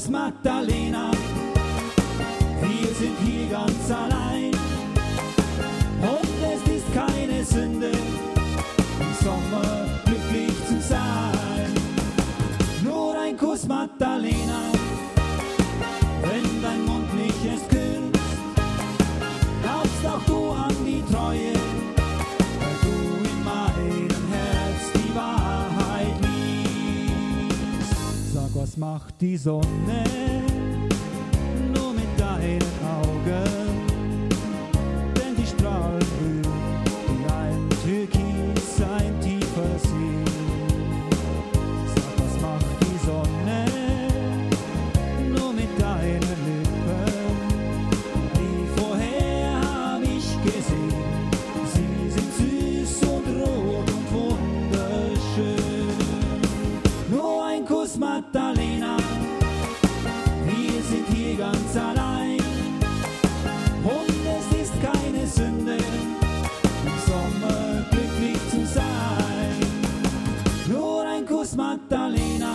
Kuss, Magdalena. Wir sind hier ganz allein und es ist keine Sünde, im Sommer glücklich zu sein. Nur ein Kuss, Magdalena, wenn dein Mund mich erst küsst, glaubst auch du an die Treue, weil du in meinem Herz die Wahrheit liebst. Sag, was macht die Sonne nur mit deinen Augen? Denn die Strahlen rühren in ein Türkis, ein tiefer See. Sag, was macht die Sonne nur mit deinen Lippen? Nie vorher hab ich gesehen. Sie sind süß und rot und wunderschön. Nur ein Kuss, Magdalena, wir sind hier ganz allein und es ist keine Sünde, im Sommer glücklich zu sein. Nur ein Kuss, Magdalena,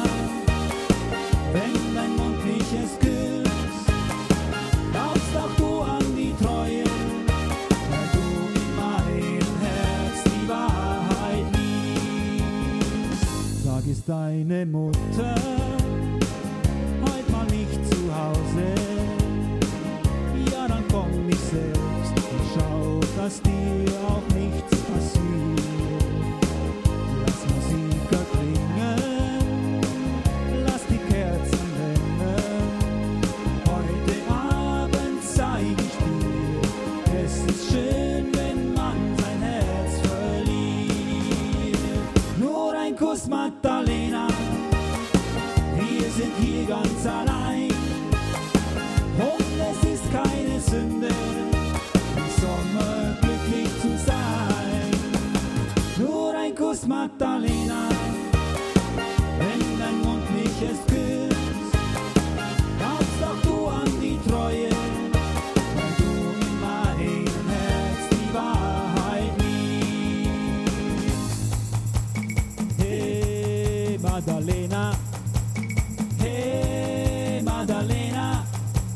wenn dein Mund mich erst küsst, glaubst auch du an die Treue, weil du in meinem Herz die Wahrheit liebst. Sag, ist deine Mutter heut mal nicht zu Hause? Ja, dann komm ich selbst und schau, dass dir auch nichts passiert. Lass Musik erklingen, lass die Kerzen brennen. Heute Abend zeig ich dir, es ist schön, wenn man sein Herz verliert. Nur ein Kuss, Magdalena, wir sind hier ganz allein und es ist keine Sünde, im Sommer glücklich zu sein. Nur ein Kuss, Magdalena, wenn dein Mund mich erst küsst, glaubst auch du an die Treue, weil du in meinem Herz die Wahrheit liebst. Hey Magdalena, hey Magdalena,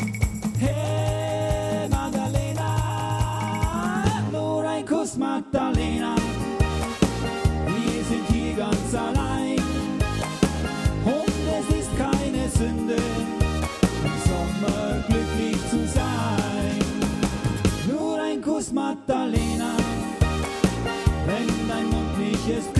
hey Magdalena. Nur ein Kuss, Magdalena, wir sind hier ganz allein und es ist keine Sünde, im Sommer glücklich zu sein. Nur ein Kuss, Magdalena, wenn dein Mund mich erst